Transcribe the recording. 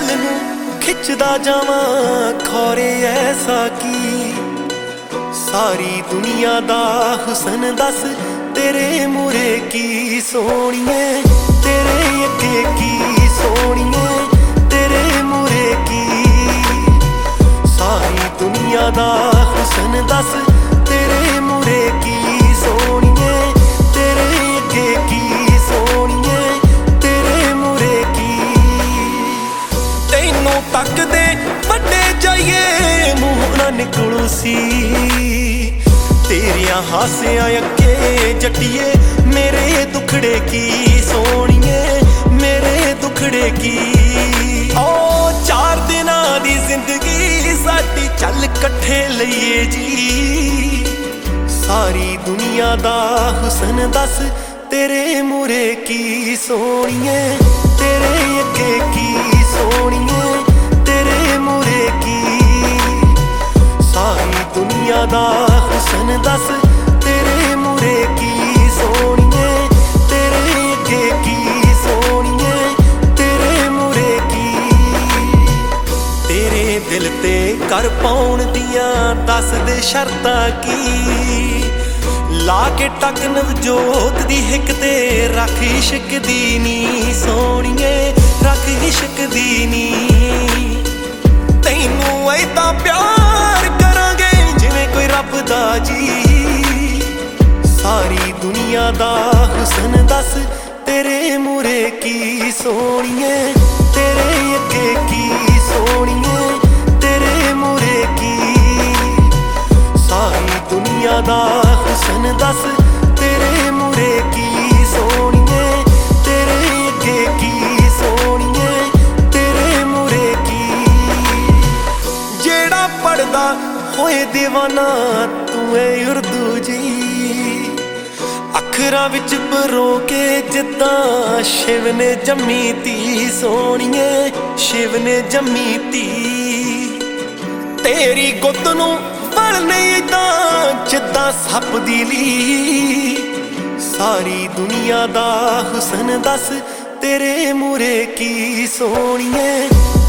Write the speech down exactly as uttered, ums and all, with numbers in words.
वल नूं खिचदा जावां खौरे ऐसा की। सारी दुनिया दा हुसन दस तेरे मुरे की सोहणीए, तेरे अगे की सोहणीए, तेरे मुरे की। सारी दुनिया दा हुसन दस तेरे मुरे की सोहणीए, तेरे अगे की सोहणीए, तेरे मुरे की। तैनूं तकदे वड्डे जाइए मूंह ना निकलू सी, तेरिया हासियां अगे जट्टिए मेरे दुखड़े की सोहणीए, मेरे दुखड़े की। ओ चार दिनां दी जिंदगी साडी चल कट्ठे लईए जी। सारी दुनिया दा हुसन दस तेरे मुरे की सोहणीए, तेरे अगे की सोहणीए, तेरे मुरे की। सारी दुनिया दा हुसन दस तेरे मुरे की सोहणीए, तेरे अगे की सोहणीए, तेरे मुरे की। तेरे दिल ते कर पाउण दियां दस दे शर्तां की। ला के टक नवजोत दी हिक ते रख इश्क दी नी सोहणीए, रख इश्क दी नी। तैनूं ऐदा प्यार करांगे जिवें कोई रब दा जी। सारी दुनिया दा हुसन दस तेरे मुरे की सोहणीए, तेरे अगे की सोहणीए, तेरे मुरे की। सारी दुनिया दा हुसन दस तेरे मुरे की सोहणीए, तेरे अगे की सोहणीए, तेरे मुरे की। जेड़ा पढ़दा होए दीवाना तू है उर्दू जी, अखरां विच परो के जिद्दां शिव ने जम्मी ती सोहणीए, शिव ने जम्मी ती। तेरी गुत्त नूं वलने इदां जिद्दां सप दी ली। सारी दुनिया दा हुसन दस तेरे मुरे की सोहणीए,